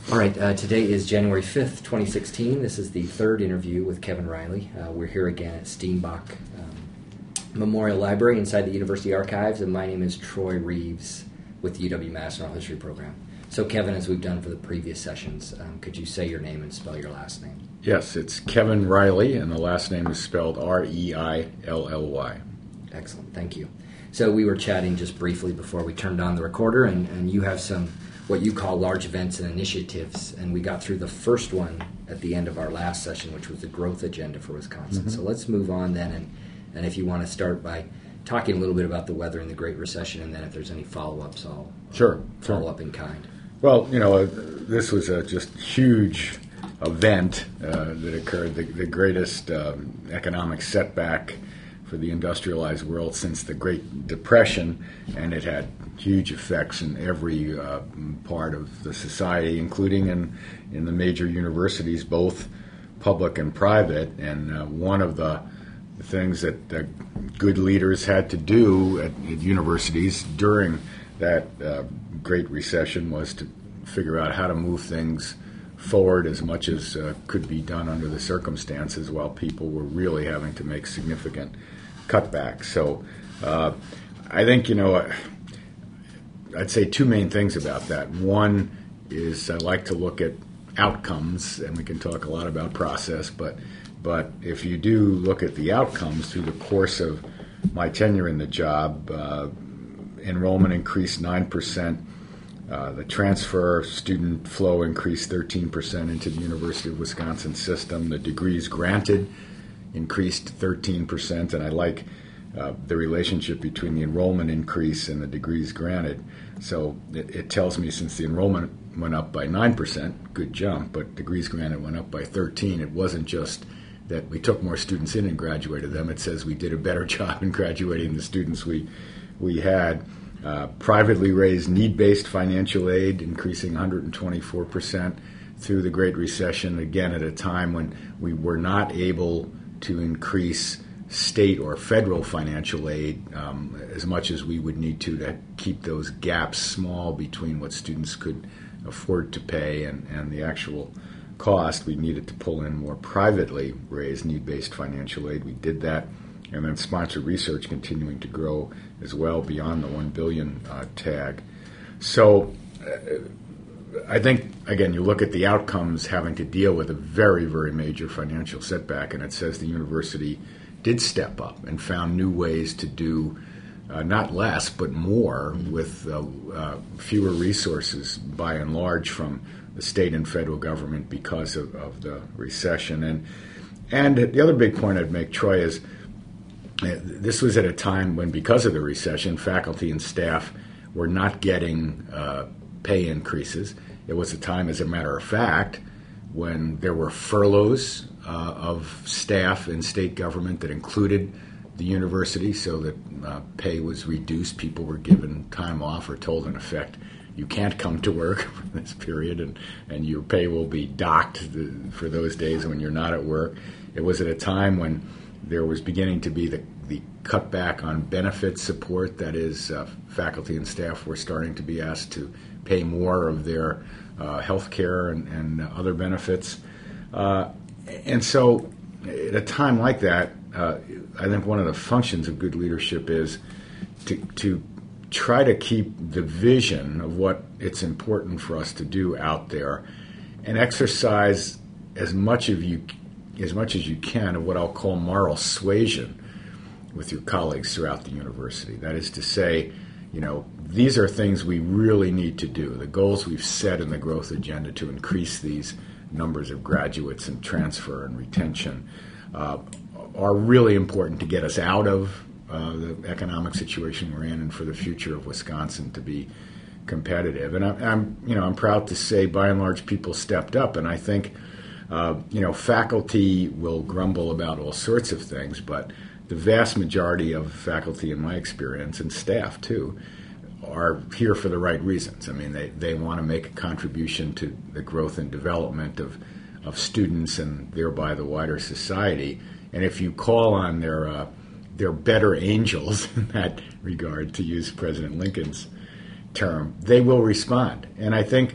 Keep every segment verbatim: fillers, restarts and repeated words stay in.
All right, uh, today is January fifth, twenty sixteen. This is the third interview with Kevin Riley. Uh, we're here again at Steenbach um, Memorial Library inside the University Archives, and my name is Troy Reeves with the U W-Madison Oral History Program. So, Kevin, as we've done for the previous sessions, um, could you say your name and spell your last name? Yes, it's Kevin Riley, and the last name is spelled R E I L L Y. Excellent, thank you. So we were chatting just briefly before we turned on the recorder, and, and you have some what you call large events and initiatives, and we got through the first one at the end of our last session, which was the growth agenda for Wisconsin. Mm-hmm. So let's move on then, and, and if you want to start by talking a little bit about the weather and the Great Recession, and then if there's any follow-ups, I'll sure, follow sure. up in kind. Well, you know, uh, this was a just huge event uh, that occurred, the, the greatest um, economic setback for the industrialized world since the Great Depression, and it had huge effects in every uh, part of the society, including in, in the major universities, both public and private. And uh, one of the things that uh, good leaders had to do at, at universities during that uh, Great Recession was to figure out how to move things forward as much as uh, could be done under the circumstances while people were really having to make significant cutbacks. So uh, I think, you know, I'd say two main things about that. One is I like to look at outcomes, and we can talk a lot about process, but but if you do look at the outcomes through the course of my tenure in the job, uh, enrollment increased nine percent. Uh, the transfer student flow increased thirteen percent into the University of Wisconsin system. The degrees granted increased thirteen percent, and I like uh, the relationship between the enrollment increase and the degrees granted. So it, it tells me since the enrollment went up by nine percent, good jump, but degrees granted went up by thirteen. It wasn't just that we took more students in and graduated them. It says we did a better job in graduating the students we we had. Uh, privately raised need-based financial aid increasing one hundred twenty-four percent through the Great Recession, again at a time when we were not able to increase state or federal financial aid um, as much as we would need to to keep those gaps small between what students could afford to pay and, and the actual cost. We needed to pull in more privately raised need-based financial aid. We did that. And then sponsored research continuing to grow as well beyond the one billion dollars uh, tag. So uh, I think, again, you look at the outcomes having to deal with a very, very major financial setback, and it says the university did step up and found new ways to do uh, not less, but more with uh, uh, fewer resources by and large from the state and federal government because of, of the recession. And, and the other big point I'd make, Troy, is this was at a time when, because of the recession, faculty and staff were not getting uh, pay increases. It was a time, as a matter of fact, when there were furloughs uh, of staff in state government that included the university, so that uh, pay was reduced. People were given time off or told, in effect, you can't come to work for this period, and, and your pay will be docked for those days when you're not at work. It was at a time when there was beginning to be the, the cutback on benefit support. That is, uh, faculty and staff were starting to be asked to pay more of their uh, health care and, and other benefits. Uh, and so at a time like that, uh, I think one of the functions of good leadership is to, to try to keep the vision of what it's important for us to do out there and exercise as much of you as much as you can of what I'll call moral suasion with your colleagues throughout the university. That is to say, you know, these are things we really need to do. The goals we've set in the growth agenda to increase these numbers of graduates and transfer and retention uh, are really important to get us out of uh, the economic situation we're in and for the future of Wisconsin to be competitive. And I, I'm, you know, I'm proud to say, by and large, people stepped up, and I think Uh, you know, faculty will grumble about all sorts of things, but the vast majority of faculty, in my experience, and staff too, are here for the right reasons. I mean, they, they want to make a contribution to the growth and development of, of students and thereby the wider society. And if you call on their uh, their better angels in that regard, to use President Lincoln's term, they will respond. And I think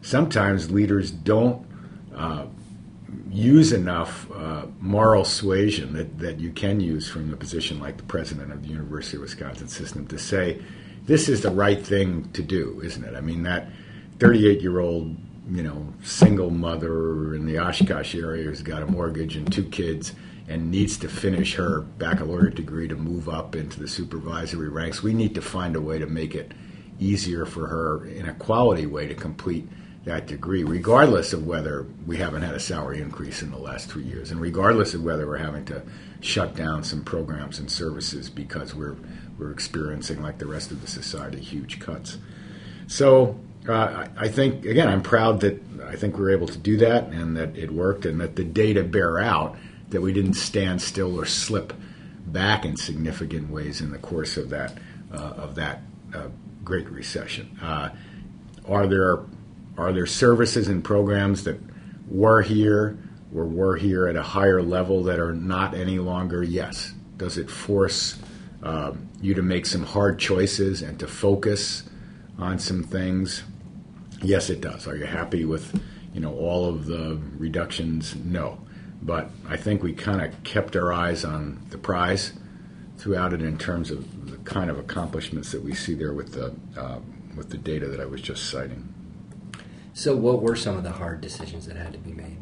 sometimes leaders don't uh, use enough uh, moral suasion that, that you can use from a position like the president of the University of Wisconsin system to say, this is the right thing to do, isn't it? I mean, that thirty-eight-year-old, you know, single mother in the Oshkosh area who's got a mortgage and two kids and needs to finish her baccalaureate degree to move up into the supervisory ranks. We need to find a way to make it easier for her in a quality way to complete that degree, regardless of whether we haven't had a salary increase in the last three years, and regardless of whether we're having to shut down some programs and services because we're we're experiencing, like the rest of the society, huge cuts. So uh, I, I think, again, I'm proud that I think we were able to do that and that it worked and that the data bear out that we didn't stand still or slip back in significant ways in the course of that uh, of that uh, Great Recession. Uh, are there are there services and programs that were here or were here at a higher level that are not any longer? Yes. Does it force uh, you to make some hard choices and to focus on some things? Yes, it does. Are you happy with, you know, all of the reductions? No. But I think we kind of kept our eyes on the prize throughout it in terms of the kind of accomplishments that we see there with the uh, with the data that I was just citing. So what were some of the hard decisions that had to be made?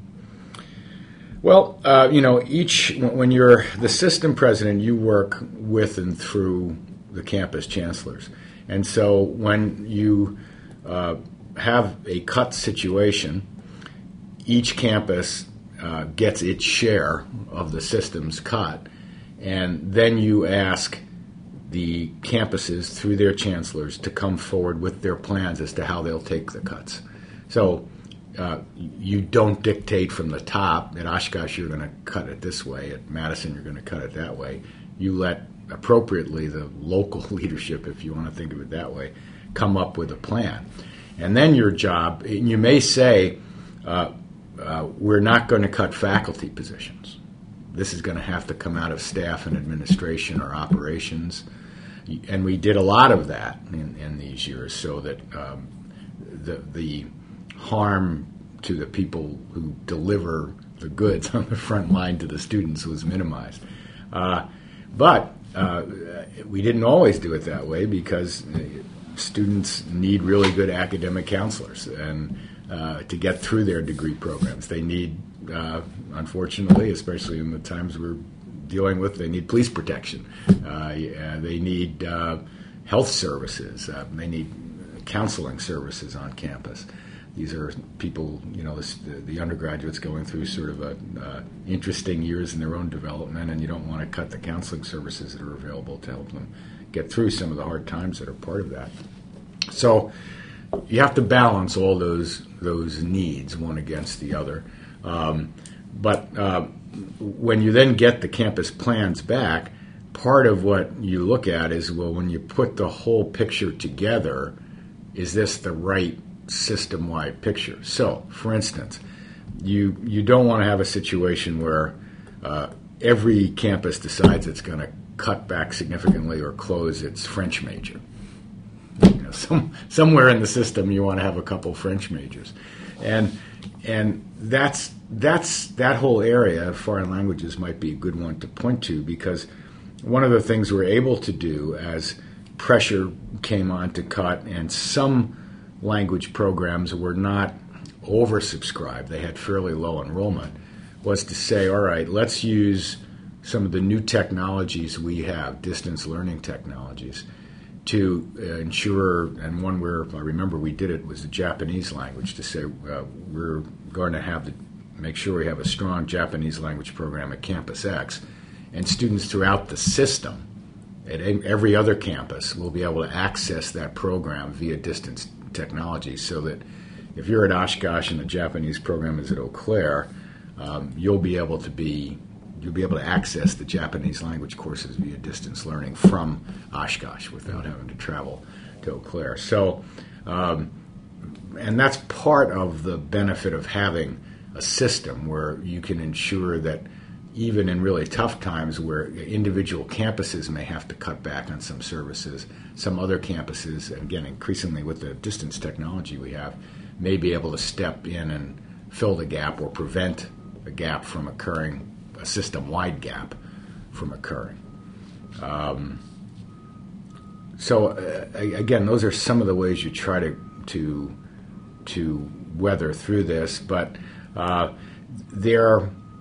Well, uh, you know, each when you're the system president, you work with and through the campus chancellors. And so when you uh, have a cut situation, each campus uh, gets its share of the system's cut, and then you ask the campuses through their chancellors to come forward with their plans as to how they'll take the cuts. So uh, you don't dictate from the top at Oshkosh you're going to cut it this way, at Madison you're going to cut it that way. You let appropriately the local leadership, if you want to think of it that way, come up with a plan. And then your job, and you may say, uh, uh, we're not going to cut faculty positions. This is going to have to come out of staff and administration or operations. And we did a lot of that in, in these years so that um, the, the harm to the people who deliver the goods on the front line to the students was minimized. Uh, but uh, we didn't always do it that way because students need really good academic counselors and uh, to get through their degree programs. They need, uh, unfortunately, especially in the times we're dealing with, they need police protection. Uh, they need uh, health services. Uh, they need counseling services on campus. These are people, you know, the, the undergraduates going through sort of a, uh, interesting years in their own development, and you don't want to cut the counseling services that are available to help them get through some of the hard times that are part of that. So you have to balance all those those needs, one against the other. Um, but uh, when you then get the campus plans back, part of what you look at is, well, when you put the whole picture together, is this the right system-wide picture? So, for instance, you you don't want to have a situation where uh, every campus decides it's going to cut back significantly or close its French major. You know, some, somewhere in the system, you want to have a couple French majors, and and that's that's that whole area of foreign languages might be a good one to point to, because one of the things we're able to do as pressure came on to cut, and some language programs were not oversubscribed, they had fairly low enrollment, was to say, all right, let's use some of the new technologies we have, distance learning technologies, to uh, ensure, and one where I remember we did it was the Japanese language, to say uh, we're going to have to make sure we have a strong Japanese language program at Campus X, and students throughout the system at every other campus will be able to access that program via distance technology, so that if you're at Oshkosh and the Japanese program is at Eau Claire, um, you'll be able to be you'll be able to access the Japanese language courses via distance learning from Oshkosh without having to travel to Eau Claire. So, um, and that's part of the benefit of having a system where you can ensure that even in really tough times where individual campuses may have to cut back on some services, some other campuses, again, increasingly with the distance technology we have, may be able to step in and fill the gap or prevent a gap from occurring, a system-wide gap from occurring. Um, so uh, again, those are some of the ways you try to to to weather through this, but uh, there,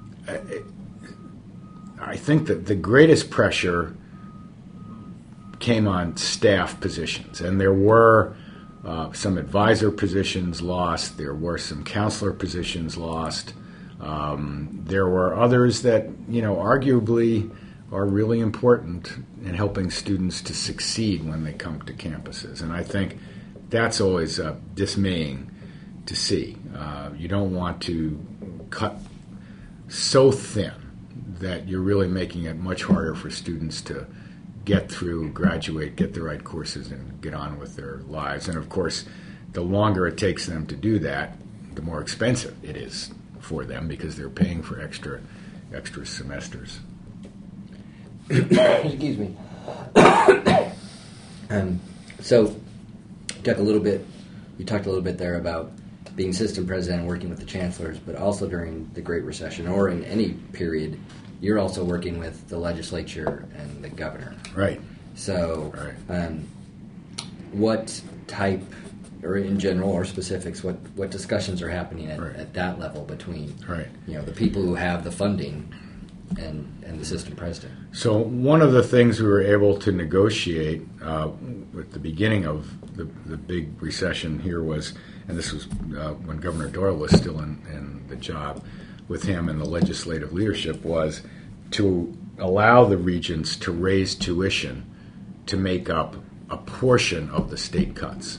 I think that the greatest pressure came on staff positions, and there were uh, some advisor positions lost, there were some counselor positions lost, um, there were others that, you know, arguably are really important in helping students to succeed when they come to campuses, and I think that's always uh, dismaying to see. Uh, you don't want to cut so thin that you're really making it much harder for students to get through, graduate, get the right courses, and get on with their lives. And of course, the longer it takes them to do that, the more expensive it is for them because they're paying for extra extra semesters. Excuse me. um, so, talk a little bit. You talked a little bit there about being system president and working with the chancellors, but also during the Great Recession or in any period, you're also working with the legislature and the governor. Right. So, right. Um, what type, or in general or specifics, what, what discussions are happening at, right. at that level between right. you know the people who have the funding and and the system president? So one of the things we were able to negotiate uh, at the beginning of the, the big recession here was, and this was uh, when Governor Doyle was still in, in the job, with him and the legislative leadership, was to allow the regents to raise tuition to make up a portion of the state cuts.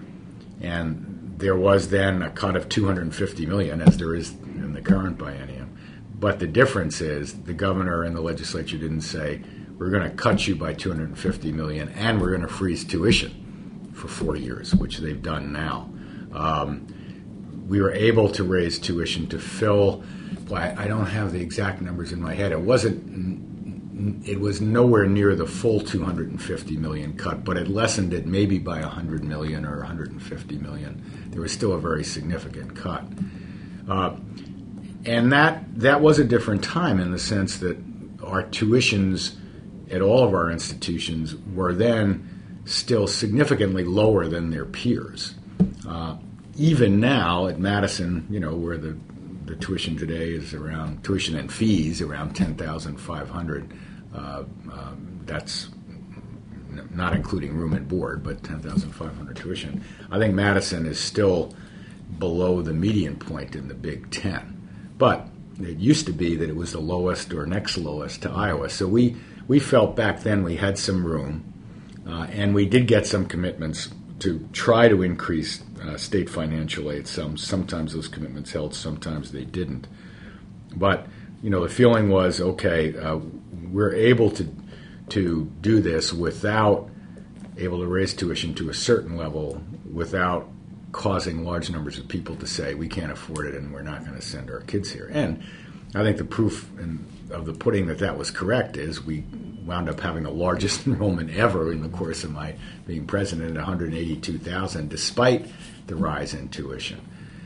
And there was then a cut of two hundred fifty million dollars, as there is in the current biennium. But the difference is the governor and the legislature didn't say, we're going to cut you by two hundred fifty million dollars and we're going to freeze tuition for four years, which they've done now. Um, we were able to raise tuition to fill, well, I, I don't have the exact numbers in my head. It wasn't, it was nowhere near the full two hundred fifty million dollars cut, but it lessened it maybe by one hundred million dollars or one hundred fifty million dollars. There was still a very significant cut. Uh, and that that was a different time in the sense that our tuitions at all of our institutions were then still significantly lower than their peers. Uh, even now at Madison, you know, where the, the tuition today is around, tuition and fees around ten thousand five hundred dollars, uh, um, that's not including room and board, but ten thousand five hundred dollars tuition. I think Madison is still below the median point in the Big Ten. But it used to be that it was the lowest or next lowest to Iowa. So we, we felt back then we had some room, uh, and we did get some commitments to try to increase uh, state financial aid. Some sometimes those commitments held, sometimes they didn't. But you know, the feeling was, okay, uh, we're able to to do this without able to raise tuition to a certain level without causing large numbers of people to say we can't afford it and we're not going to send our kids here. And I think the proof in, of the pudding that that was correct is we wound up having the largest enrollment ever in the course of my being president at one hundred eighty-two thousand, despite the rise in tuition.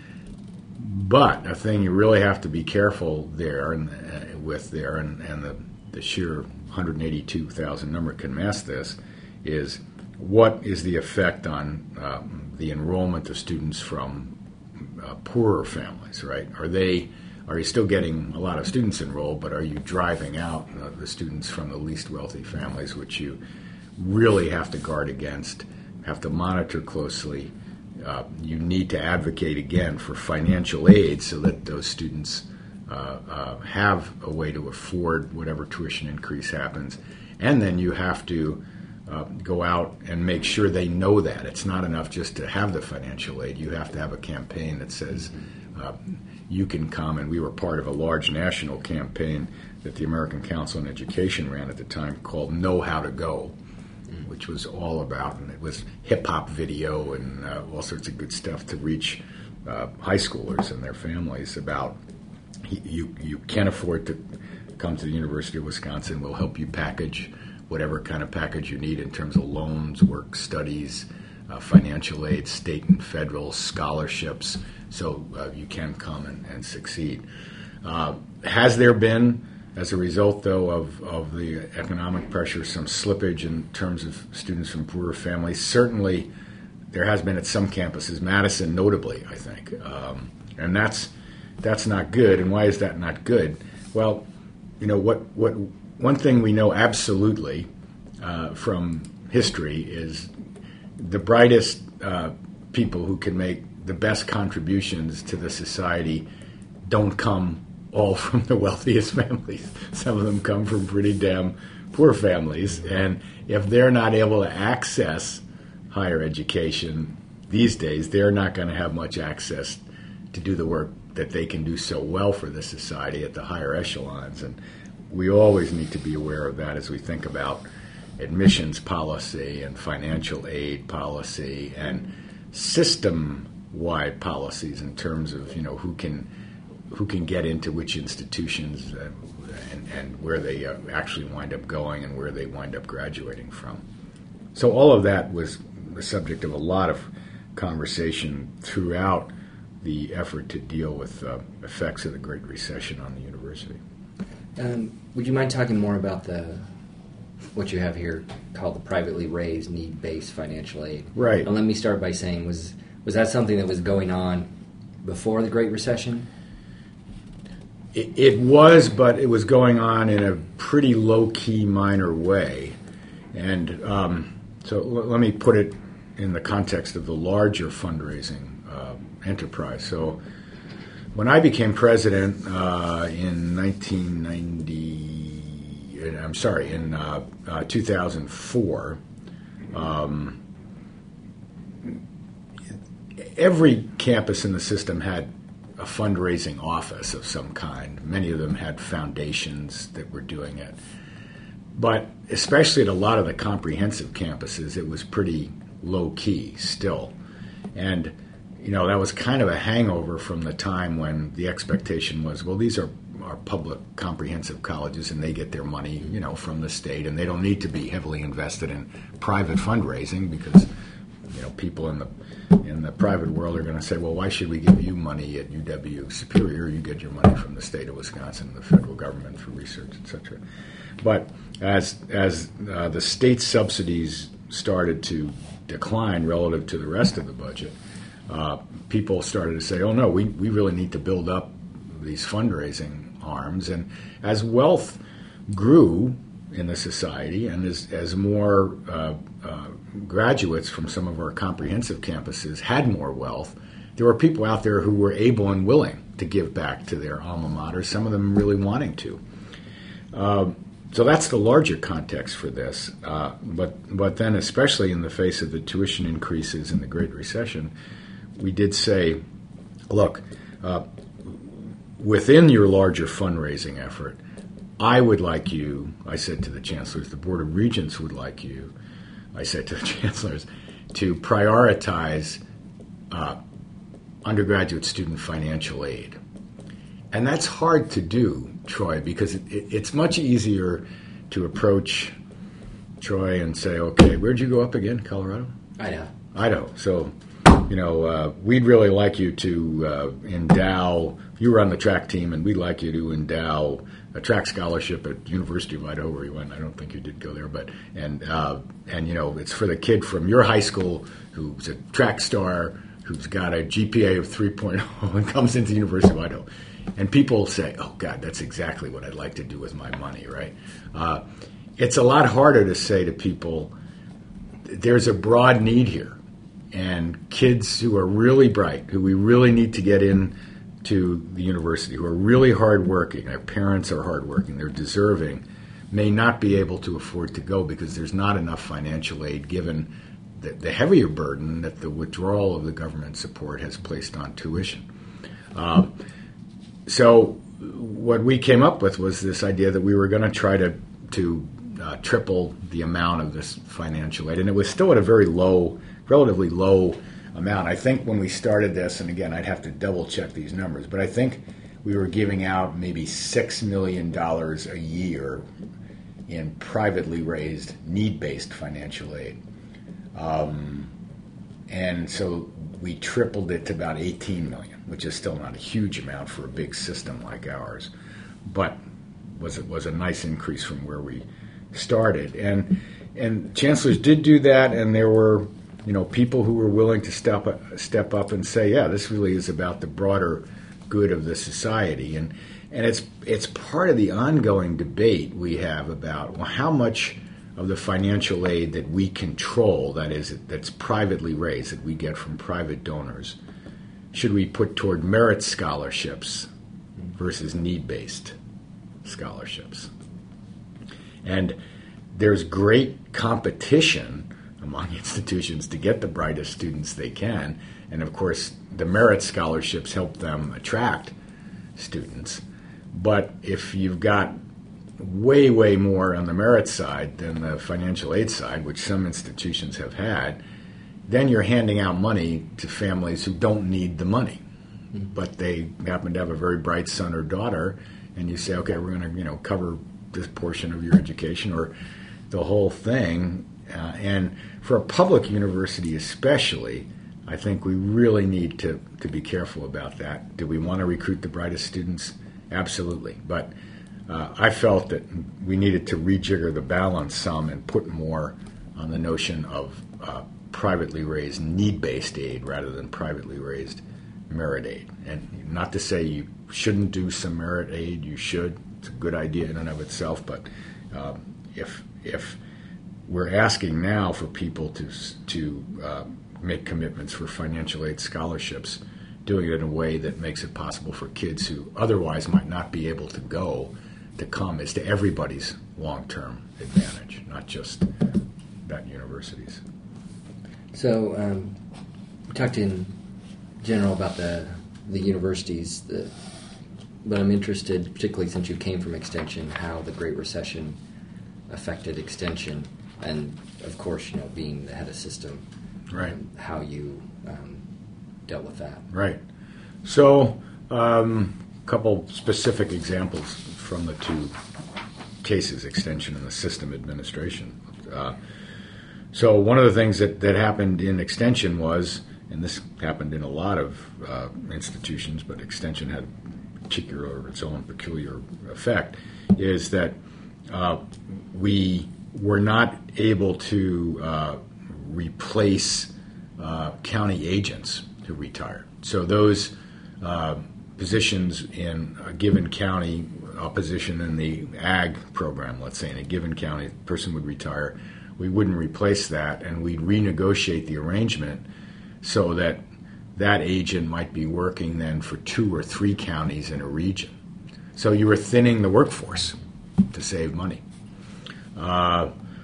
But a thing you really have to be careful there and uh, with there, and, and the, the sheer one hundred eighty-two thousand number can mask this, is what is the effect on um, the enrollment of students from uh, poorer families, right? Are they, are you still getting a lot of students enrolled, but are you driving out uh, the students from the least wealthy families, which you really have to guard against, have to monitor closely. Uh, you need to advocate again for financial aid so that those students uh, uh, have a way to afford whatever tuition increase happens. And then you have to uh, go out and make sure they know that. It's not enough just to have the financial aid. You have to have a campaign that says uh, you can come. And we were part of a large national campaign that the American Council on Education ran at the time called Know How to Go, which was all about, and it was hip-hop video and uh, all sorts of good stuff to reach uh, high schoolers and their families about you, you can afford to come to the University of Wisconsin. We'll help you package whatever kind of package you need in terms of loans, work, studies, uh, financial aid, state and federal scholarships, so uh, you can come and, and succeed. Uh, has there been, as a result, though, of, of the economic pressure, some slippage in terms of students from poorer families? Certainly, there has been at some campuses, Madison notably, I think, um, and that's that's not good. And why is that not good? Well, you know what what one thing we know absolutely uh, from history is the brightest uh, people who can make the best contributions to the society don't come all from the wealthiest families. Some of them come from pretty damn poor families, and if they're not able to access higher education these days, they're not going to have much access to do the work that they can do so well for the society at the higher echelons. And we always need to be aware of that as we think about admissions policy and financial aid policy and system-wide policies in terms of, you know, who can who can get into which institutions uh, and, and where they uh, actually wind up going and where they wind up graduating from. So all of that was the subject of a lot of conversation throughout the effort to deal with uh, effects of the Great Recession on the university. Um, would you mind talking more about the what you have here called the privately raised need-based financial aid? Right. And let me start by saying, was was that something that was going on before the Great Recession? It, it was, but it was going on in a pretty low-key, minor way. And um, so l- let me put it in the context of the larger fundraising uh, enterprise. So when I became president uh, in nineteen ninety, I'm sorry, in uh, uh, two thousand four, um, every campus in the system had a fundraising office of some kind. Many of them had foundations that were doing it. But especially at a lot of the comprehensive campuses, it was pretty low-key still. And, you know, that was kind of a hangover from the time when the expectation was, well, these are, are public comprehensive colleges and they get their money, you know, from the state, and they don't need to be heavily invested in private fundraising because, you know, people in the in the private world are going to say, well, why should we give you money at U W Superior? You get your money from the state of Wisconsin, the federal government for research, et cetera. But as as uh, the state subsidies started to decline relative to the rest of the budget, uh, people started to say, oh, no, we, we really need to build up these fundraising arms. And as wealth grew in the society and as, as more uh, uh, graduates from some of our comprehensive campuses had more wealth, there were people out there who were able and willing to give back to their alma mater, some of them really wanting to. Um, so that's the larger context for this. Uh, but, but then, especially in the face of the tuition increases in the Great Recession, we did say, look, uh, within your larger fundraising effort, I would like you, I said to the chancellors, the Board of Regents would like you, I said to the chancellors, to prioritize uh, undergraduate student financial aid. And that's hard to do, Troy, because it, it, it's much easier to approach Troy and say, okay, where'd you go up again, Colorado? Idaho. Idaho. So, you know, uh, we'd really like you to uh, endow, you were on the track team, and we'd like you to endow a track scholarship at University of Idaho where you went. I don't think you did go there, but and uh, and you know it's for the kid from your high school who's a track star, who's got a G P A of three point oh and comes into the University of Idaho. And people say, "Oh God, that's exactly what I'd like to do with my money." Right? Uh, it's a lot harder to say to people, "There's a broad need here, and kids who are really bright, who we really need to get in." To the university, who are really hardworking, their parents are hardworking, they're deserving, may not be able to afford to go because there's not enough financial aid given the, the heavier burden that the withdrawal of the government support has placed on tuition. Um, so what we came up with was this idea that we were going to try to, to uh, triple the amount of this financial aid, and it was still at a very low, relatively low amount. I think when we started this, and again, I'd have to double check these numbers, but I think we were giving out maybe six million dollars a year in privately raised need-based financial aid. Um, and so we tripled it to about eighteen million, which is still not a huge amount for a big system like ours, but was it was a nice increase from where we started. And and chancellors did do that, and there were, you know, people who were willing to step up, step up and say, yeah, this really is about the broader good of the society. And and it's it's part of the ongoing debate we have about, well, how much of the financial aid that we control, that is, that's privately raised, that we get from private donors, should we put toward merit scholarships versus need-based scholarships? And there's great competition among institutions to get the brightest students they can. And of course, the merit scholarships help them attract students. But if you've got way, way more on the merit side than the financial aid side, which some institutions have had, then you're handing out money to families who don't need the money. But they happen to have a very bright son or daughter, and you say, okay, we're going to, you know, cover this portion of your education or the whole thing. Uh, and for a public university especially, I think we really need to, to be careful about that. Do we want to recruit the brightest students? Absolutely. But uh, I felt that we needed to rejigger the balance some and put more on the notion of uh, privately raised need-based aid rather than privately raised merit aid. And not to say you shouldn't do some merit aid, you should. It's a good idea in and of itself, but uh, if if we're asking now for people to to uh, make commitments for financial aid scholarships, doing it in a way that makes it possible for kids who otherwise might not be able to go to come is to everybody's long-term advantage, not just that university's. So um, we talked in general about the the universities, the, but I'm interested, particularly since you came from Extension, how the Great Recession affected Extension, and of course, you know, being the head of system, right? Um, how you um, dealt with that, right? So, um, a couple specific examples from the two cases, Extension and the system administration. Uh, so, one of the things that, that happened in Extension was, and this happened in a lot of uh, institutions, but Extension had particular its own peculiar effect, is that uh, we were not able to uh, replace uh, county agents who retired. So those uh, positions in a given county, a position in the ag program, let's say in a given county, a person would retire, we wouldn't replace that, and we'd renegotiate the arrangement so that that agent might be working then for two or three counties in a region. So you were thinning the workforce to save money. Uh,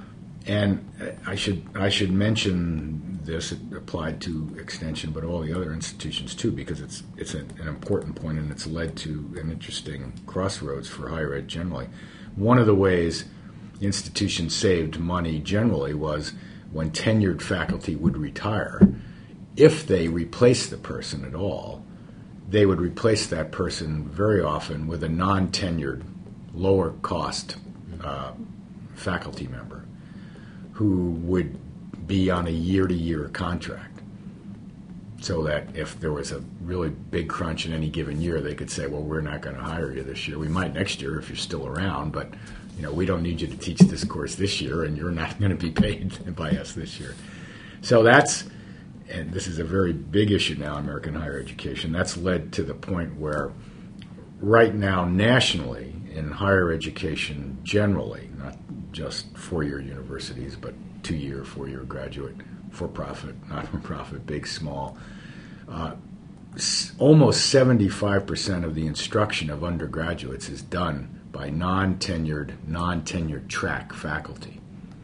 and I should I should mention this, it applied to Extension, but all the other institutions too, because it's it's an, an important point, and it's led to an interesting crossroads for higher ed generally. One of the ways institutions saved money generally was when tenured faculty would retire. If they replaced the person at all, they would replace that person very often with a non-tenured, lower-cost uh, faculty member who would be on a year-to-year contract, so that if there was a really big crunch in any given year, they could say, well, we're not going to hire you this year. We might next year if you're still around, but you know, we don't need you to teach this course this year, and you're not going to be paid by us this year. So that's, and this is a very big issue now in American higher education, that's led to the point where right now nationally in higher education generally, not just four-year universities, but two-year, four-year graduate, for-profit, not-for-profit, big, small, uh, s- almost seventy-five percent of the instruction of undergraduates is done by non-tenured, non-tenured track faculty.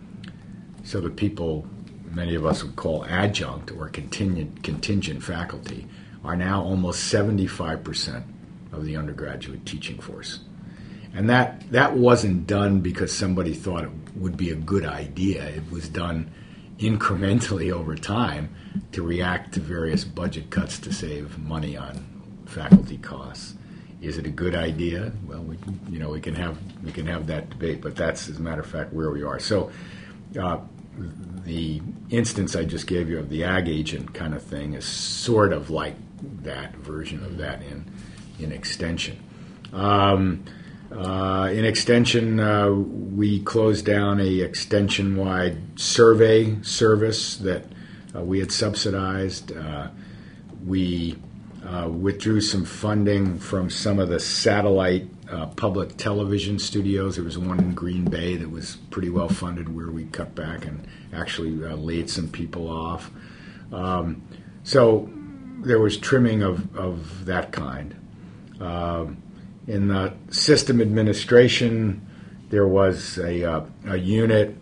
So the people many of us would call adjunct or contingent, contingent faculty are now almost seventy-five percent of the undergraduate teaching force. And that, that wasn't done because somebody thought it would be a good idea. It was done incrementally over time to react to various budget cuts to save money on faculty costs. Is it a good idea? Well, we can, you know, we can have we can have that debate, but that's, as a matter of fact, where we are. So, uh, the instance I just gave you of the ag agent kind of thing is sort of like that version of that in in extension. Um, uh, in extension, uh, we closed down a extension-wide survey service that uh, we had subsidized. Uh, we uh, withdrew some funding from some of the satellite uh, public television studios. There was one in Green Bay that was pretty well funded where we cut back and actually uh, laid some people off. Um, so there was trimming of, of that kind. Uh, in the system administration, there was a, uh, a unit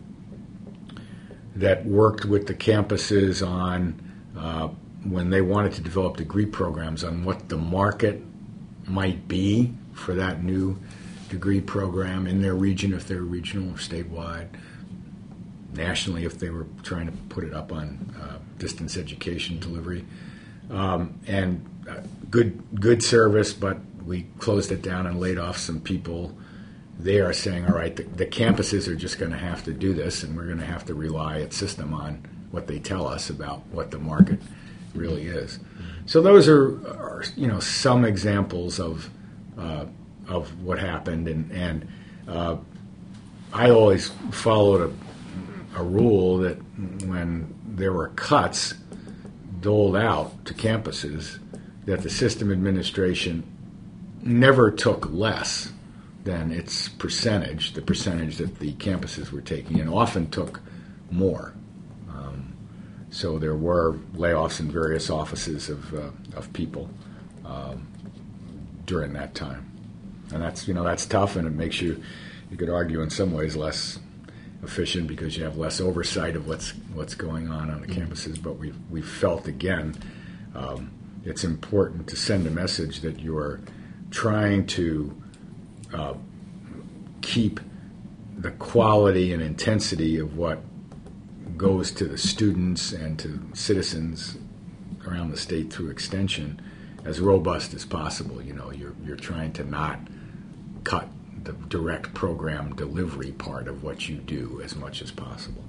that worked with the campuses on uh, when they wanted to develop degree programs on what the market might be for that new degree program in their region, if they're regional or statewide, nationally if they were trying to put it up on uh, distance education delivery. Um, and uh, good good service, but we closed it down and laid off some people. They are saying, all right, the, the campuses are just going to have to do this, and we're going to have to rely at System on what they tell us about what the market really is. So those are, are you know, some examples of uh, of what happened, and and uh, I always followed a, a rule that when there were cuts doled out to campuses, that the system administration never took less than its percentage, the percentage that the campuses were taking, and often took more. Um, so there were layoffs in various offices of uh, of people um, during that time, and that's you know that's tough, and it makes you you could argue in some ways less efficient because you have less oversight of what's what's going on on the campuses. But we we felt again um, it's important to send a message that you're trying to uh, keep the quality and intensity of what goes to the students and to citizens around the state through extension as robust as possible. You know, you're you're trying to not cut the direct program delivery part of what you do as much as possible.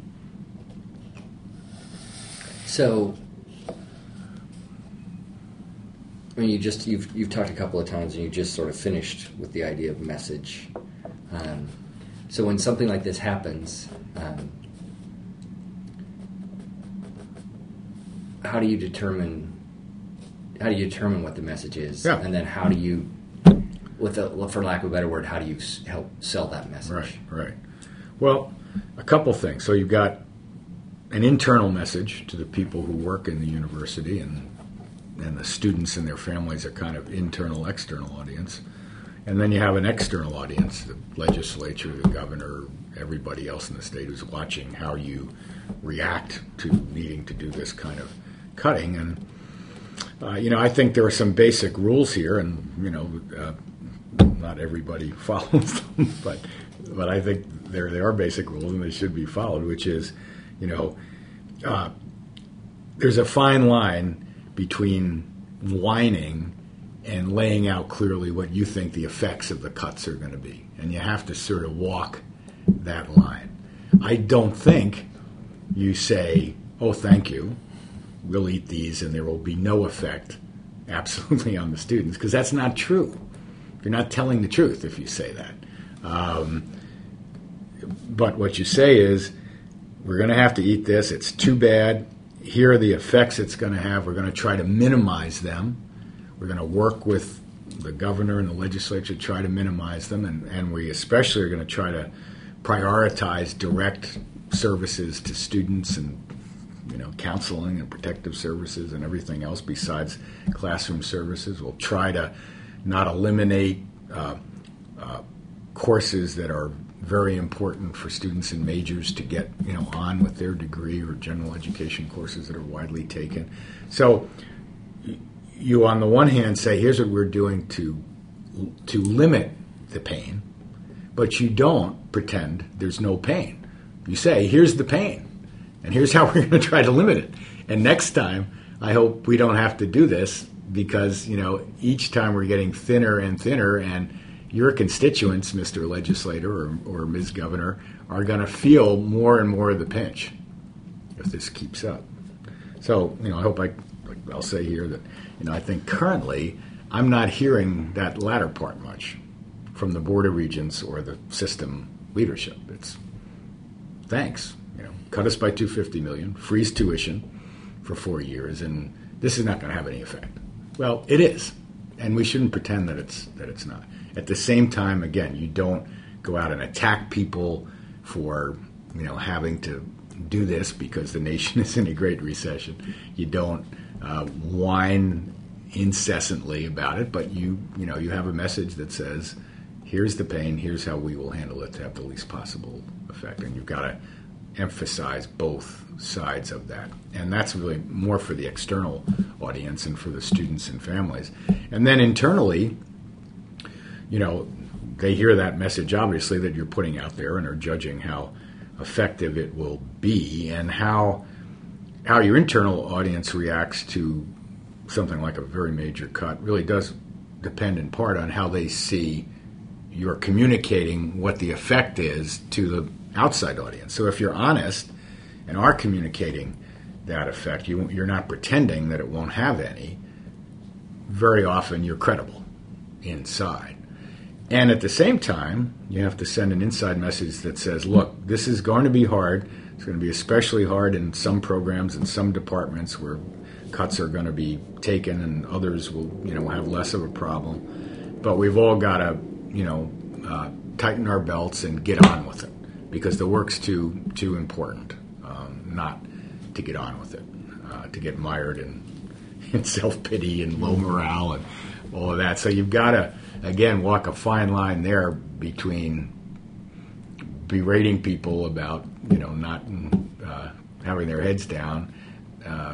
So, I mean, you just you've you've talked a couple of times, and you just sort of finished with the idea of message. Um, so, when something like this happens, um, how do you determine how do you determine what the message is, yeah. and then how do you, with a, for lack of a better word, how do you help sell that message? Right, right. Well, a couple things. So you've got an internal message to the people who work in the university, and and the students and their families are kind of internal, external audience. And then you have an external audience, the legislature, the governor, everybody else in the state who's watching how you react to needing to do this kind of cutting. And, uh, you know, I think there are some basic rules here, and, you know, uh, not everybody follows them, but but I think there, there are basic rules, and they should be followed, which is, you know, uh, there's a fine line between whining and laying out clearly what you think the effects of the cuts are going to be. And you have to sort of walk that line. I don't think you say, oh, thank you, we'll eat these and there will be no effect absolutely on the students, because that's not true. You're not telling the truth if you say that. Um, but what you say is, we're going to have to eat this, it's too bad, here are the effects it's going to have, we're going to try to minimize them. We're going to work with the governor and the legislature to try to minimize them, and, and we especially are going to try to prioritize direct services to students and, you know, counseling and protective services and everything else besides classroom services. We'll try to not eliminate uh, uh, courses that are very important for students and majors to get, you know, on with their degree, or general education courses that are widely taken. So you, on the one hand, say, here's what we're doing to to limit the pain, but you don't pretend there's no pain. You say, here's the pain, and here's how we're going to try to limit it. And next time, I hope we don't have to do this, because, you know, each time we're getting thinner and thinner, and your constituents, Mister Legislator or, or Miz Governor, are going to feel more and more of the pinch. if this keeps up. So, you know, I hope I, like I'll say here that, you know, I think currently I'm not hearing that latter part much from the Board of Regents or the system leadership. It's thanks, you know, cut us by two hundred fifty million dollars, freeze tuition for four years, and this is not going to have any effect. Well, it is, and we shouldn't pretend that it's that it's not. At the same time, again, you don't go out and attack people for, you know, having to do this because the nation is in a great recession. You don't uh, whine incessantly about it, but you you know you have a message that says, here's the pain, here's how we will handle it to have the least possible effect, and you've got to emphasize both sides of that. And that's really more for the external audience and for the students and families. And then internally, you know, they hear that message, obviously, that you're putting out there and are judging how effective it will be, and how how your internal audience reacts to something like a very major cut really does depend in part on how they see you're communicating what the effect is to the outside audience. So if you're honest and are communicating that effect, you, you're not pretending that it won't have any, very often you're credible inside. And at the same time, you have to send an inside message that says, look, this is going to be hard. It's going to be especially hard in some programs and some departments where cuts are going to be taken and others will, you know, have less of a problem. But we've all got to, you know, uh, tighten our belts and get on with it, because the work's too too important um, not to get on with it, uh, to get mired in, in self-pity and low morale and all of that. So you've got to, again, walk a fine line there between berating people about, you know, not uh, having their heads down, uh,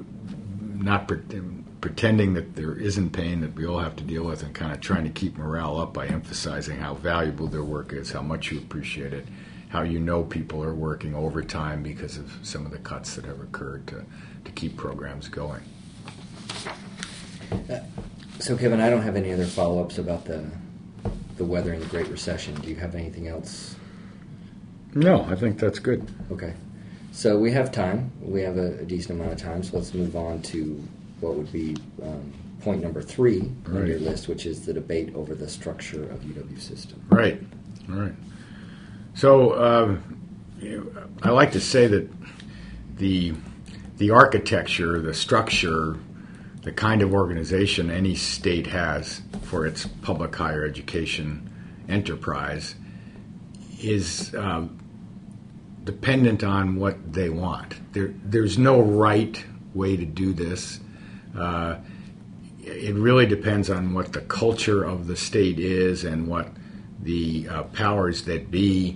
not pre- pretending that there isn't pain that we all have to deal with, and kind of trying to keep morale up by emphasizing how valuable their work is, how much you appreciate it, how you know people are working overtime because of some of the cuts that have occurred to, to keep programs going. Uh, so, Kevin, I don't have any other follow-ups about the the weathering the Great Recession. Do you have anything else? No, I think that's good. Okay. So we have time. We have a, a decent amount of time, so let's move on to what would be um, point number three on right. your list, which is the debate over the structure of U W system. Right, right. So uh, I like to say that the the architecture, the structure, the kind of organization any state has for its public higher education enterprise is uh, dependent on what they want. There, there's no right way to do this. Uh, it really depends on what the culture of the state is and what the uh, powers that be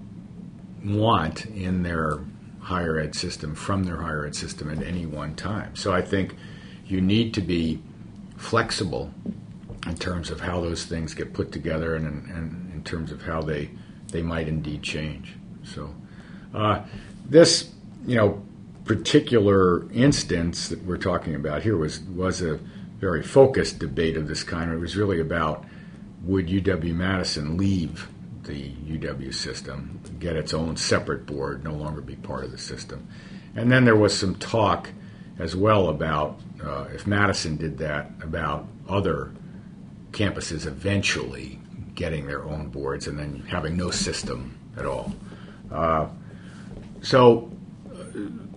want in their higher ed system, from their higher ed system at any one time. So I think you need to be flexible in terms of how those things get put together, and, and in terms of how they they might indeed change. So uh, this, you know, particular instance that we're talking about here was was a very focused debate of this kind. It was really about, would U W-Madison leave the U W system, get its own separate board, no longer be part of the system? And then there was some talk as well about, uh, if Madison did that, about other campuses eventually getting their own boards and then having no system at all. Uh, so uh,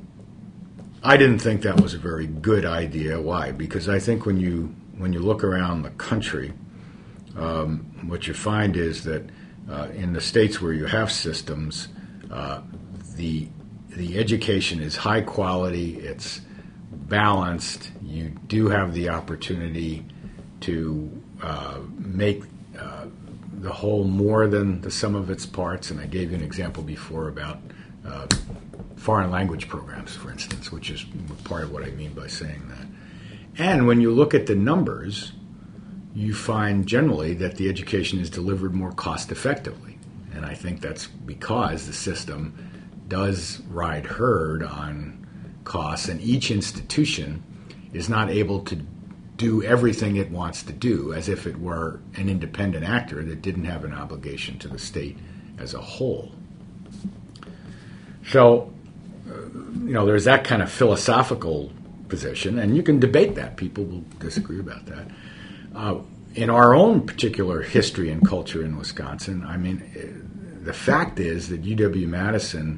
I didn't think that was a very good idea. Why? Because I think when you when you look around the country, um, what you find is that uh, in the states where you have systems, uh, the the education is high quality, it's balanced. You do have the opportunity to uh, make uh, the whole more than the sum of its parts. And I gave you an example before about uh, foreign language programs, for instance, which is part of what I mean by saying that. And when you look at the numbers, you find generally that the education is delivered more cost effectively. And I think that's because the system does ride herd on costs, and each institution is not able to do everything it wants to do as if it were an independent actor that didn't have an obligation to the state as a whole. So you know, there's that kind of philosophical position, and you can debate that. People will disagree about that. Uh, in our own particular history and culture in Wisconsin, I mean, the fact is that U W-Madison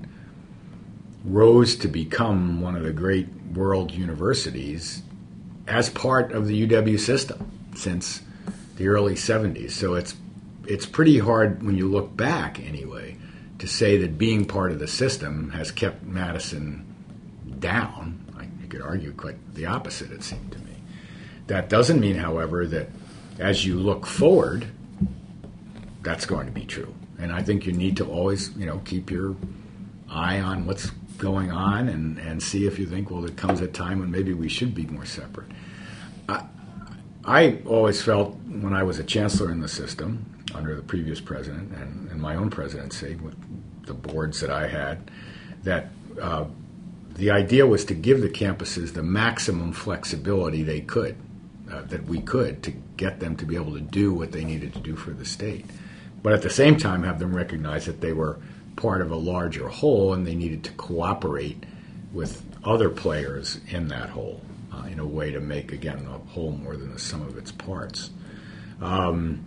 rose to become one of the great world universities as part of the U W system since the early seventies. So it's it's pretty hard when you look back, anyway, to say that being part of the system has kept Madison down. Like, you could argue quite the opposite, it seemed to me. That doesn't mean, however, that as you look forward, that's going to be true. And I think you need to always, you know, keep your eye on what's going on and, and see if you think, well, there comes a time when maybe we should be more separate. I, I always felt when I was a chancellor in the system under the previous president and, and my own presidency with the boards that I had, that uh, the idea was to give the campuses the maximum flexibility they could, uh, that we could, to get them to be able to do what they needed to do for the state. But at the same time have them recognize that they were part of a larger whole and they needed to cooperate with other players in that whole uh, in a way to make, again, a whole more than the sum of its parts. Um,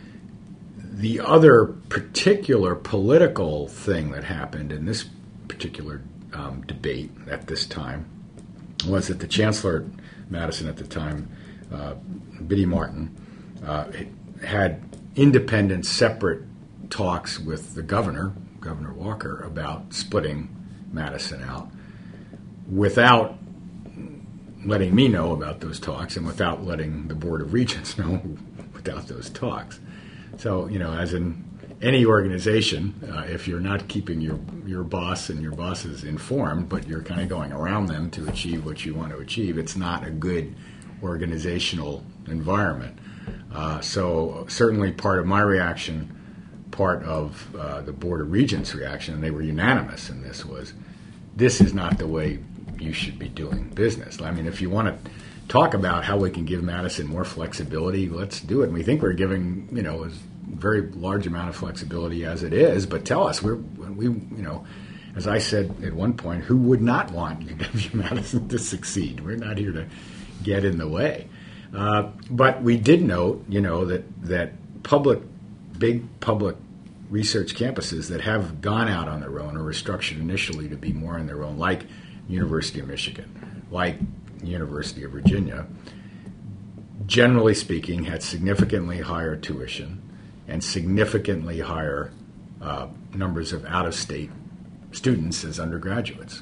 the other particular political thing that happened in this particular um, debate at this time was that the Chancellor Madison at the time, uh, Biddy Martin, uh, had independent, separate talks with the governor, Governor Walker, about splitting Madison out without letting me know about those talks and without letting the Board of Regents know about those talks. So, you know, as in any organization, uh, if you're not keeping your, your boss and your bosses informed, but you're kind of going around them to achieve what you want to achieve, it's not a good organizational environment. Uh, so certainly part of my reaction, part of uh, the Board of Regents' reaction, and they were unanimous in this, was this is not the way you should be doing business. I mean, if you want to talk about how we can give Madison more flexibility, let's do it. And we think we're giving, you know, a very large amount of flexibility as it is, but tell us, we're, we, you know, as I said at one point, who would not want U W-Madison to succeed? We're not here to get in the way. Uh, but we did note, you know, that, that public, big public research campuses that have gone out on their own or were structured initially to be more on their own, like University of Michigan, like University of Virginia, generally speaking, had significantly higher tuition and significantly higher uh, numbers of out-of-state students as undergraduates.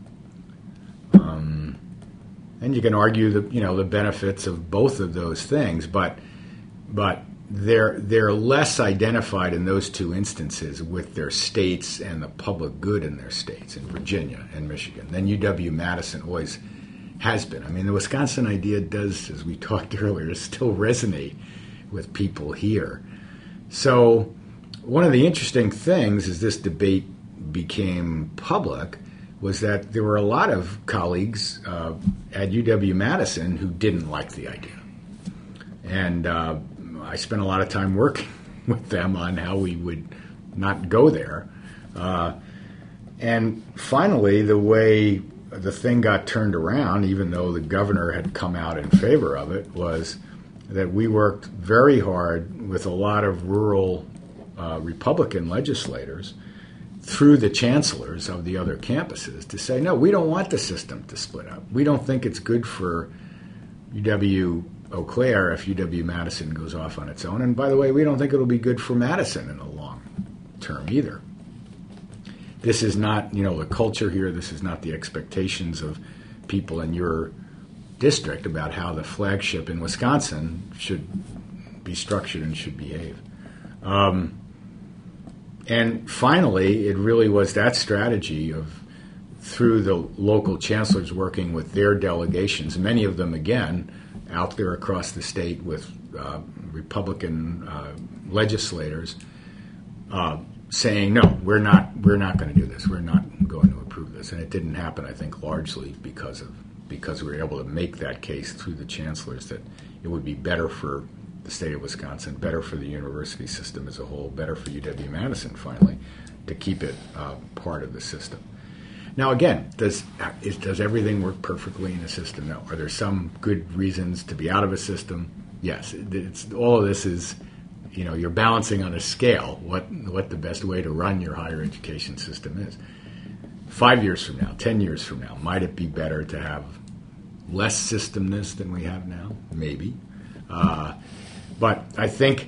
Um, and you can argue the you know the benefits of both of those things, but but they're they're less identified in those two instances with their states and the public good in their states, in Virginia and Michigan, than U W-Madison always has been. I mean, the Wisconsin idea does, as we talked earlier, still resonate with people here. So one of the interesting things as this debate became public was that there were a lot of colleagues uh, at U W-Madison who didn't like the idea. And uh, I spent a lot of time working with them on how we would not go there. Uh, and finally, the way the thing got turned around, even though the governor had come out in favor of it, was that we worked very hard with a lot of rural uh, Republican legislators through the chancellors of the other campuses to say, no, we don't want the system to split up. We don't think it's good for U W-Eau Claire if U W-Madison goes off on its own. And by the way, we don't think it'll be good for Madison in the long term either. This is not, you know, the culture here. This is not the expectations of people in your district about how the flagship in Wisconsin should be structured and should behave. Um, and finally, it really was that strategy of, through the local chancellors working with their delegations, many of them, again, out there across the state with uh, Republican uh, legislators, uh, saying, no, we're not we're not going to do this. We're not going to approve this. And it didn't happen, I think, largely because of because we were able to make that case through the chancellors that it would be better for the state of Wisconsin, better for the university system as a whole, better for U W-Madison, finally, to keep it uh, part of the system. Now, again, does is, does everything work perfectly in a system? No. Are there some good reasons to be out of a system? Yes. It, it's, all of this is, you know, you're balancing on a scale what what the best way to run your higher education system is. Five years from now, ten years from now, might it be better to have less systemness than we have now? Maybe. Uh, but I think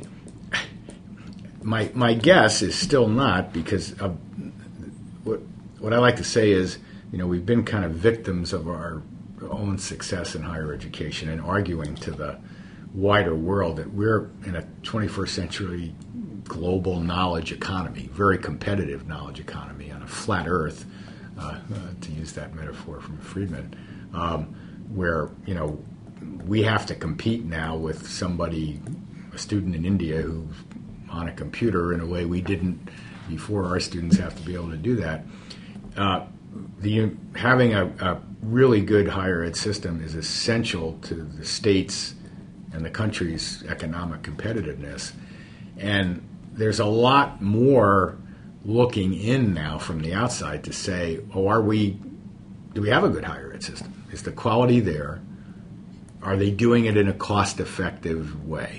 my my guess is still not, because of what, what I like to say is, you know, we've been kind of victims of our own success in higher education and arguing to the wider world that we're in a twenty-first century global knowledge economy, very competitive knowledge economy on a flat earth, uh, uh, to use that metaphor from Friedman, um, where, you know, we have to compete now with somebody, a student in India who's on a computer in a way we didn't before. Our students have to be able to do that. Uh, the having a, a really good higher ed system is essential to the state's and the country's economic competitiveness. And there's a lot more looking in now from the outside to say, oh, are we, do we have a good higher ed system? Is the quality there? Are they doing it in a cost-effective way?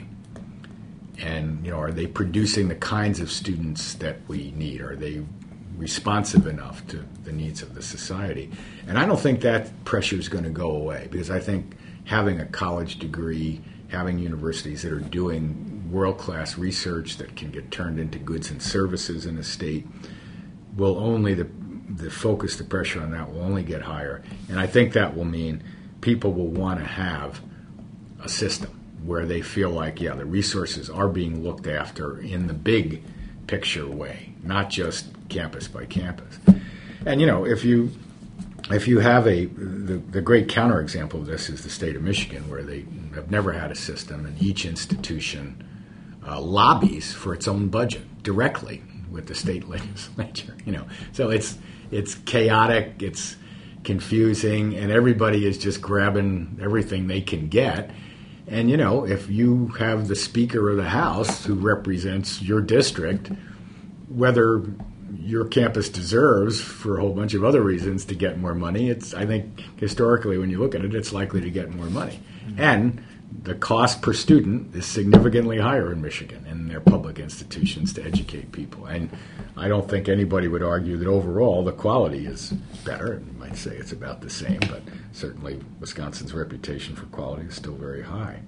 And, you know, are they producing the kinds of students that we need? Are they responsive enough to the needs of the society? And I don't think that pressure is going to go away, because I think having a college degree, having universities that are doing world-class research that can get turned into goods and services in a state will only, the, the focus, the pressure on that will only get higher. And I think that will mean people will want to have a system where they feel like, yeah, the resources are being looked after in the big picture way, not just campus by campus. And, you know, if you if you have a, the, the great counterexample of this is the state of Michigan, where they have never had a system, and each institution uh, lobbies for its own budget directly with the state legislature. You know, so it's it's chaotic, it's confusing, and everybody is just grabbing everything they can get. And, you know, if you have the Speaker of the House who represents your district, whether your campus deserves, for a whole bunch of other reasons, to get more money, it's, I think, historically, when you look at it, it's likely to get more money. Mm-hmm. And the cost per student is significantly higher in Michigan in their public institutions to educate people. And I don't think anybody would argue that overall the quality is better. You might say it's about the same, but certainly Wisconsin's reputation for quality is still very high.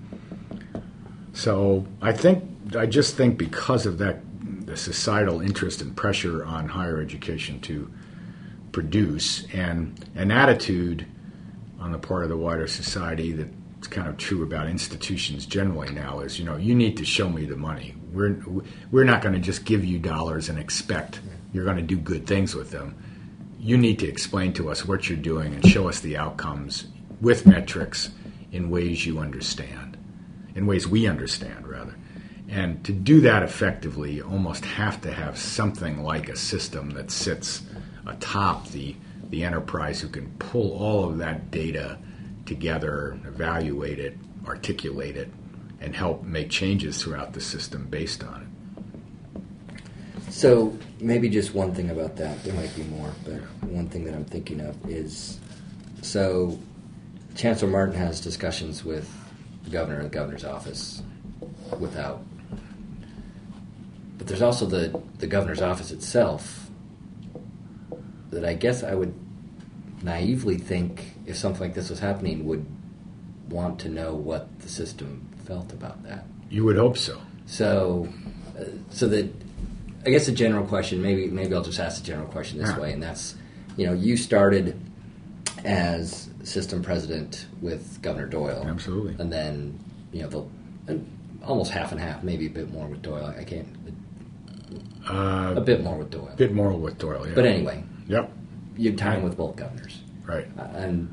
So I think, I just think because of that, the societal interest and pressure on higher education to produce, and an attitude on the part of the wider society that's kind of true about institutions generally now is, you know, you need to show me the money. We're we're not going to just give you dollars and expect you're going to do good things with them. You need to explain to us what you're doing and show us the outcomes with metrics in ways you understand, in ways we understand, rather. And to do that effectively, you almost have to have something like a system that sits atop the, the enterprise who can pull all of that data together, evaluate it, articulate it, and help make changes throughout the system based on it. So maybe just one thing about that, there might be more, but one thing that I'm thinking of is, so Chancellor Martin has discussions with the governor and the governor's office without, but there's also the, the governor's office itself that I guess I would naively think, if something like this was happening, would want to know what the system felt about that. You would hope so. So, uh, so that, I guess a general question, maybe maybe I'll just ask a general question this yeah. way, and that's, you know, you started as system president with Governor Doyle. Absolutely. And then, you know, the, and almost half and half, maybe a bit more with Doyle. I can't, Uh, a bit more with Doyle. A bit more with Doyle, yeah. But anyway. Yep. You had time with both governors. Right. Uh, and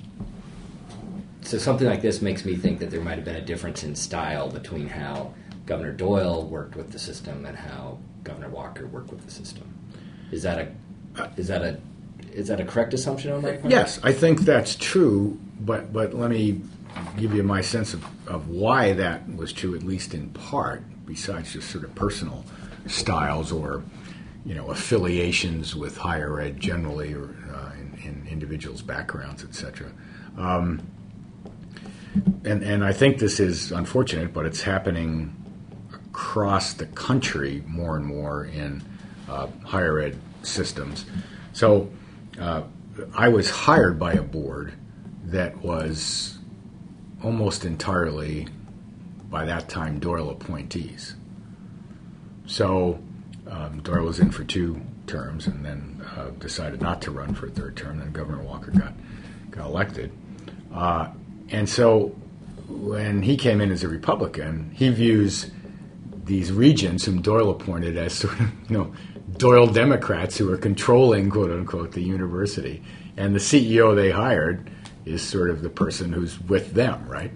so something like this makes me think that there might have been a difference in style between how Governor Doyle worked with the system and how Governor Walker worked with the system. Is that a is that a is that a correct assumption on my part? Yes, I think that's true, but but let me give you my sense of, of why that was true, at least in part, besides just sort of personal styles or you know, affiliations with higher ed generally, or uh, in, in individuals' backgrounds, et cetera. Um, and and I think this is unfortunate, but it's happening across the country more and more in uh, higher ed systems. So uh, I was hired by a board that was almost entirely, by that time, Doyle appointees. So um, Doyle was in for two terms and then uh, decided not to run for a third term. Then Governor Walker got got elected. Uh, and so when he came in as a Republican, he views these regents whom Doyle appointed as sort of, you know, Doyle Democrats who are controlling, quote unquote, the university. And the C E O they hired is sort of the person who's with them, right?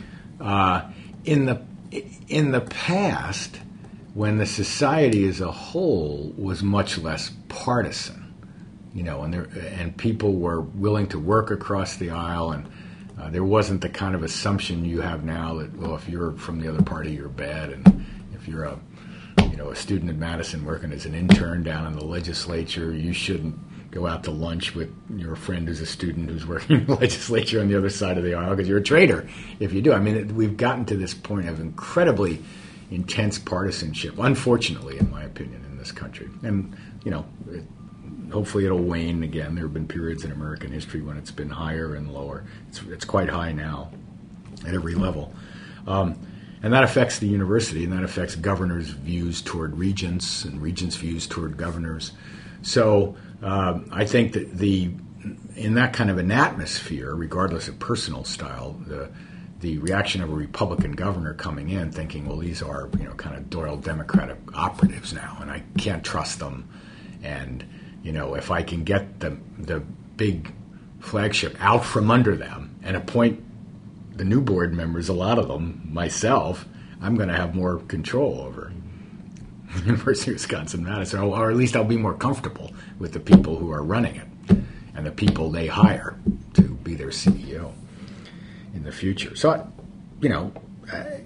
Uh, in the in the past, when the society as a whole was much less partisan, you know, and there and people were willing to work across the aisle, and uh, there wasn't the kind of assumption you have now that, well, if you're from the other party, you're bad, and if you're a you know a student at Madison working as an intern down in the legislature, you shouldn't go out to lunch with your friend who's a student who's working in the legislature on the other side of the aisle because you're a traitor if you do. I mean, it, we've gotten to this point of incredibly intense partisanship, unfortunately, in my opinion, in this country. And, you know, it, hopefully it'll wane again. There have been periods in American history when it's been higher and lower. It's, it's quite high now at every level. Um, and that affects the university, and that affects governors' views toward regents and regents' views toward governors. So uh, I think that the in that kind of an atmosphere, regardless of personal style, the the reaction of a Republican governor coming in thinking, well, these are, you know, kind of Doyle Democratic operatives now, and I can't trust them. And, you know, if I can get the the big flagship out from under them and appoint the new board members, a lot of them, myself, I'm going to have more control over the University of Wisconsin-Madison, or at least I'll be more comfortable with the people who are running it and the people they hire to be their C E O in the future. So, you know, uh,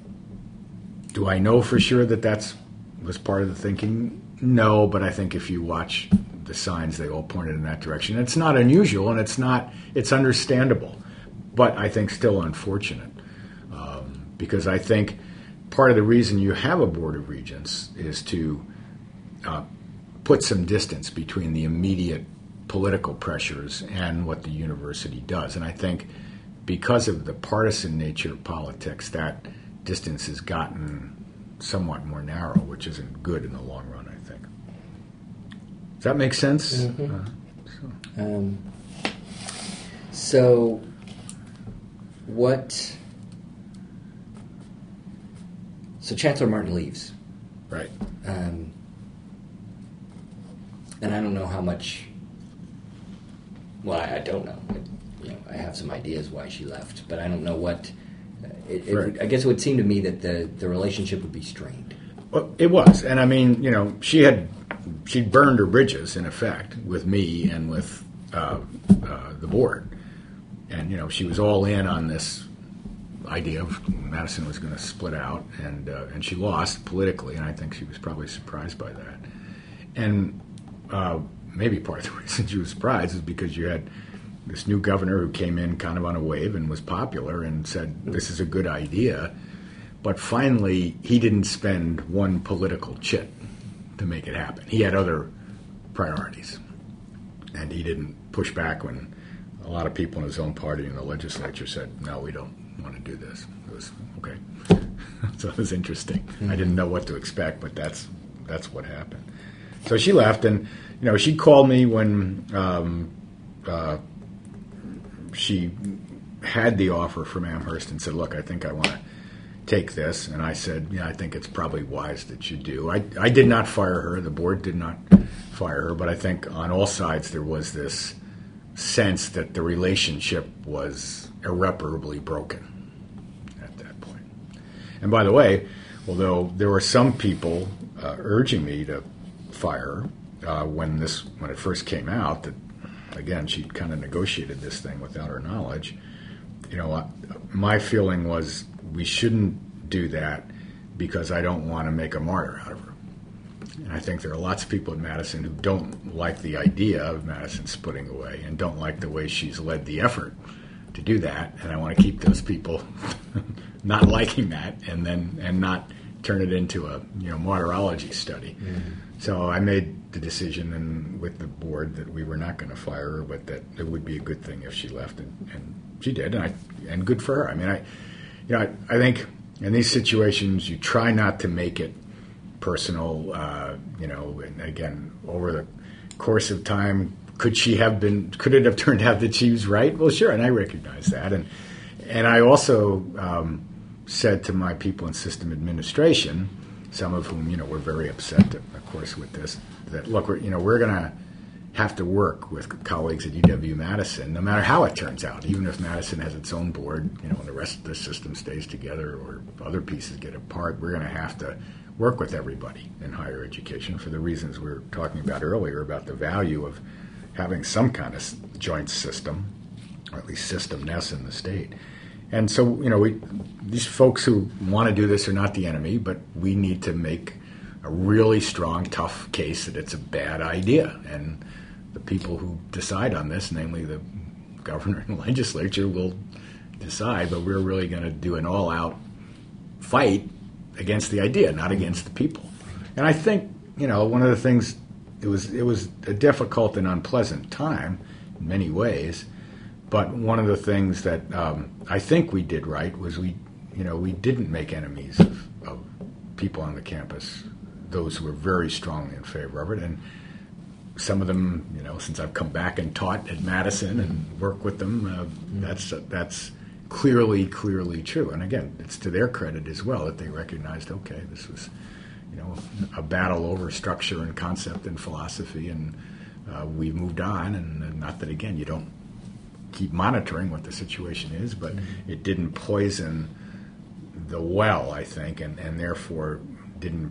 do I know for sure that that's was part of the thinking? No, but I think if you watch the signs, they all pointed in that direction. It's not unusual, and it's not, it's understandable, but I think still unfortunate, um, because I think part of the reason you have a Board of Regents is to uh, put some distance between the immediate political pressures and what the university does. And I think because of the partisan nature of politics, that distance has gotten somewhat more narrow, which isn't good in the long run, I think. Does that make sense? Mm-hmm. Uh, so. Um, so, what... So Chancellor Martin leaves. Right. Um, and I don't know how much... Well, I, I don't know. It, you know. I have some ideas why she left, but I don't know what... Uh, it, it, right. I guess it would seem to me that the, the relationship would be strained. Well, it was. And I mean, you know, she had... She burned her bridges, in effect, with me and with uh, uh, the board. And, you know, she was all in on this idea of Madison was going to split out, and uh, and she lost politically, and I think she was probably surprised by that. And uh, maybe part of the reason she was surprised is because you had this new governor who came in kind of on a wave and was popular and said, this is a good idea. But finally, he didn't spend one political chit to make it happen. He had other priorities. And he didn't push back when a lot of people in his own party in the legislature said, no, we don't want to do this. It was, okay. So it was interesting. Mm-hmm. I didn't know what to expect, but that's that's what happened. So she left, and, you know, she called me when um, uh, she had the offer from Amherst and said, look, I think I want to take this. And I said, yeah, I think it's probably wise that you do. I, I did not fire her. The board did not fire her. But I think on all sides there was this sense that the relationship was irreparably broken at that point. And by the way, although there were some people uh, urging me to fire her uh, when this when it first came out, that, again, she kind of negotiated this thing without her knowledge, you know, uh, my feeling was we shouldn't do that because I don't want to make a martyr out of her. and I think there are lots of people at Madison who don't like the idea of Madison splitting away and don't like the way she's led the effort to do that. And I want to keep those people not liking that, and then and not turn it into a you know martyrology study. Mm-hmm. So I made the decision and with the board that we were not going to fire her, but that it would be a good thing if she left, and, and she did, and I and good for her. I mean, I you know I, I think in these situations you try not to make it personal. Uh, you know, and again, over the course of time, could she have been? Could it have turned out that she was right? Well, sure, and I recognize that, and and I also. Um, said to my people in system administration, some of whom, you know, were very upset, of course, with this, that, look, we're, you know, we're going to have to work with colleagues at U W-Madison, no matter how it turns out, even if Madison has its own board, you know, and the rest of the system stays together or other pieces get apart, we're going to have to work with everybody in higher education for the reasons we were talking about earlier about the value of having some kind of joint system, or at least systemness in the state. And so, you know, we, these folks who want to do this are not the enemy, but we need to make a really strong, tough case that it's a bad idea. And the people who decide on this, namely the governor and the legislature, will decide, but we're really going to do an all-out fight against the idea, not against the people. And I think, you know, one of the things, it was it was a difficult and unpleasant time in many ways. But one of the things that um, I think we did right was we, you know, we didn't make enemies of, of people on the campus, those who were very strongly in favor of it. And some of them, you know, since I've come back and taught at Madison and worked with them, uh, that's uh, that's clearly, clearly true. And again, it's to their credit as well that they recognized, okay, this was, you know, a battle over structure and concept and philosophy, and uh, we moved on. And, and not that, again, you don't keep monitoring what the situation is, but mm-hmm. it didn't poison the well, I think, and, and therefore didn't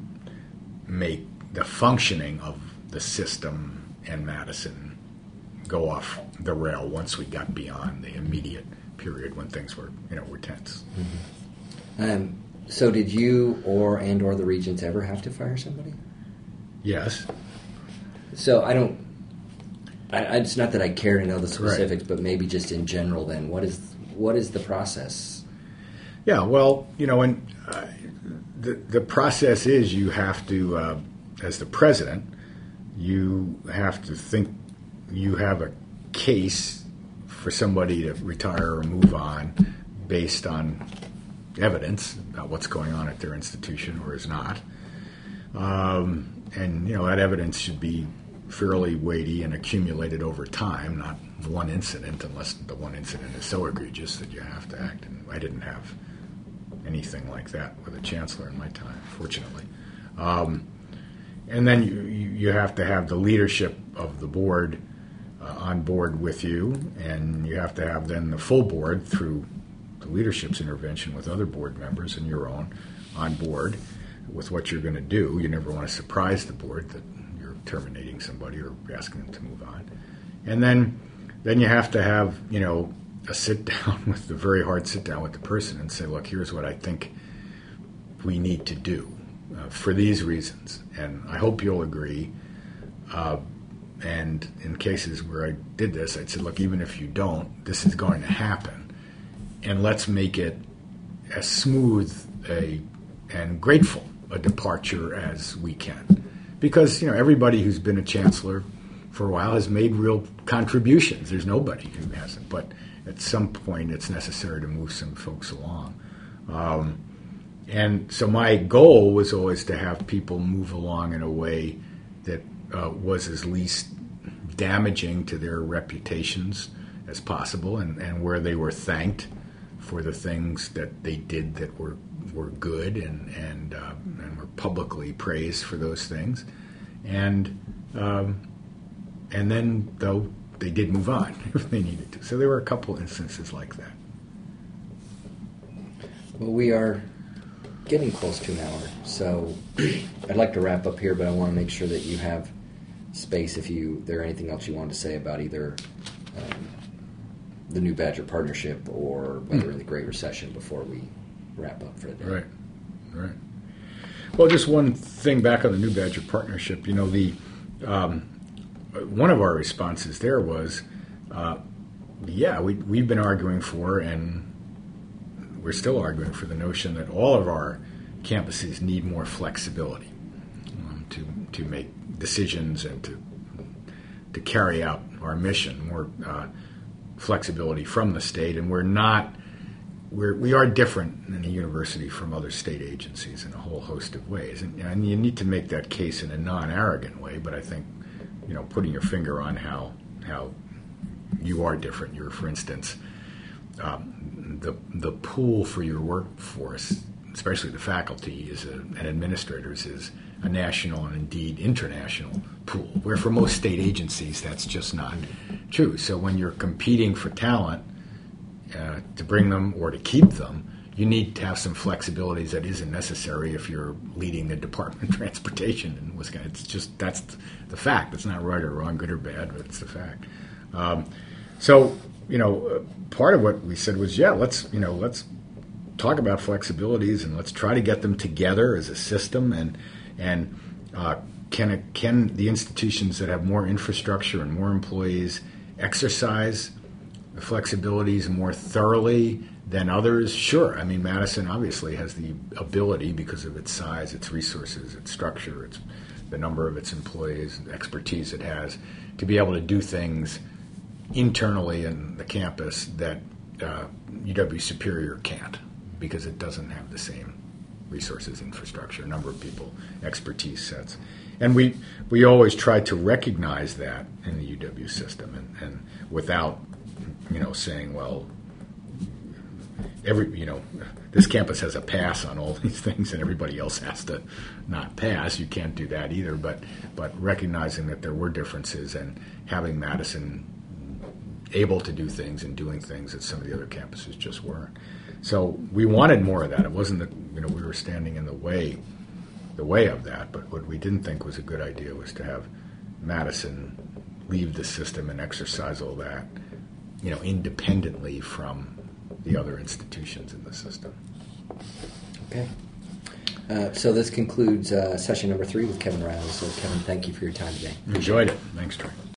make the functioning of the system and Madison go off the rail once we got beyond the immediate period when things were, you know, were tense. Mm-hmm. Um, so did you or and or the Regents ever have to fire somebody? Yes. So I don't I, I, it's not that I care to know the specifics, right. but maybe just in general. Then, what is what is the process? Yeah, well, you know, and uh, the the process is you have to, uh, as the president, you have to think you have a case for somebody to retire or move on based on evidence about what's going on at their institution or is not, um, and you know that evidence should be fairly weighty and accumulated over time, not one incident, unless the one incident is so egregious that you have to act. And I didn't have anything like that with a chancellor in my time, fortunately. Um, and then you, you have to have the leadership of the board uh, on board with you, and you have to have then the full board through the leadership's intervention with other board members and your own on board with what you're going to do. You never want to surprise the board that terminating somebody or asking them to move on. And then then you have to have, you know, a sit down with the very hard sit down with the person and say, look, here's what I think we need to do uh, for these reasons. And I hope you'll agree. Uh, and in cases where I did this, I'd say, look, even if you don't, this is going to happen. And let's make it as smooth a and grateful a departure as we can. Because, you know, everybody who's been a chancellor for a while has made real contributions. There's nobody who hasn't. But at some point, it's necessary to move some folks along. Um, and so my goal was always to have people move along in a way that uh, was as least damaging to their reputations as possible, and, and where they were thanked for the things that they did that were were good and and uh, and were publicly praised for those things, and um, and then though they did move on if they needed to. So there were a couple instances like that. Well, we are getting close to an hour, so I'd like to wrap up here, but I want to make sure that you have space if you there anything else you want to say about either um, the New Badger Partnership or whether mm. in the Great Recession before we wrap up for the day. Right, right. Well, just one thing back on the New Badger partnership. You know, the um, one of our responses there was, uh, yeah, we, we've been arguing for, and we're still arguing for the notion that all of our campuses need more flexibility um, to to make decisions and to to carry out our mission, more uh, flexibility from the state, and we're not. We're, we are different in a university from other state agencies in a whole host of ways, and, and you need to make that case in a non-arrogant way. But I think, you know, putting your finger on how how you are different. You're, for instance, um, the the pool for your workforce, especially the faculty, is a, and administrators, is a national and indeed international pool. Where for most state agencies, that's just not true. So when you're competing for talent, Uh, to bring them or to keep them, you need to have some flexibilities that isn't necessary if you're leading the Department of Transportation in Wisconsin. It's just, that's the fact. It's not right or wrong, good or bad, but it's the fact. Um, so, you know, uh, part of what we said was, yeah, let's, you know, let's talk about flexibilities and let's try to get them together as a system, and and uh, can it, can the institutions that have more infrastructure and more employees exercise the flexibilities more thoroughly than others? Sure. I mean, Madison obviously has the ability, because of its size, its resources, its structure, its the number of its employees, the expertise it has, to be able to do things internally in the campus that uh, U W Superior can't, because it doesn't have the same resources, infrastructure, number of people, expertise sets. And we we always try to recognize that in the U W system, and, and without you know, saying, well, every, you know, this campus has a pass on all these things and everybody else has to not pass. You can't do that either, but but recognizing that there were differences and having Madison able to do things and doing things that some of the other campuses just weren't. So we wanted more of that. It wasn't that, you know, we were standing in the way, the way of that, but what we didn't think was a good idea was to have Madison leave the system and exercise all that, you know, independently from the other institutions in the system. Okay. Uh, so this concludes uh, session number three with Kevin Riley. So, Kevin, thank you for your time today. Enjoyed it. Thanks, Troy.